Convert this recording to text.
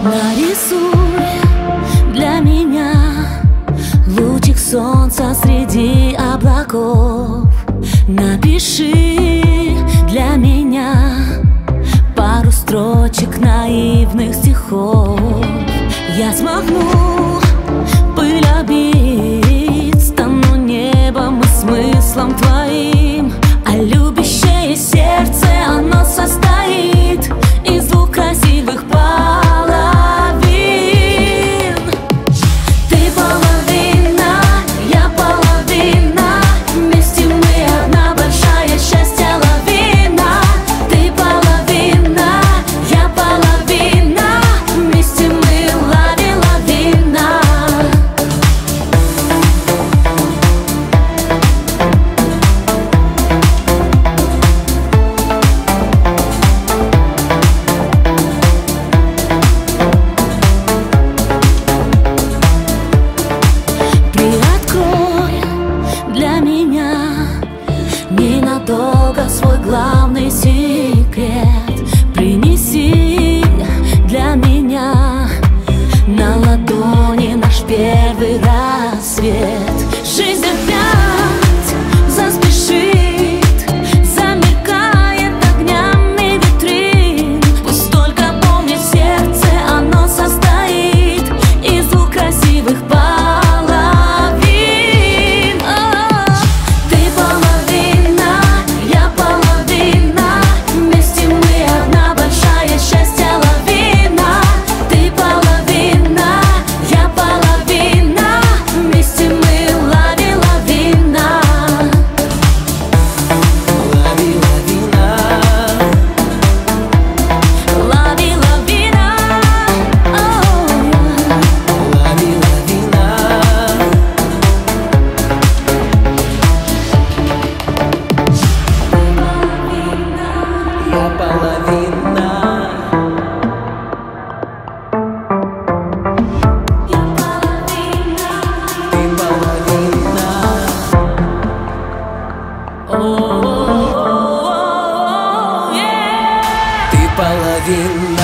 Нарисуй для меня лучик солнца среди облаков. Напиши для меня пару строчек наивных стихов. Я смогу пыль обид, стану небом и смыслом твоим. А любящее сердце, оно состоит из двух красивых половин. Ты половина, я половина, вместе мы одна большая счастья лавина. Ты половина, я половина, вместе мы лавина. Для меня ненадолго свой главный секрет. Принеси для меня на ладони наш первый рассвет. Жизнь опять заспешит, замелькает огнями витрин. Пусть только помнит сердце, оно состоит из двух красивых половин. Половина.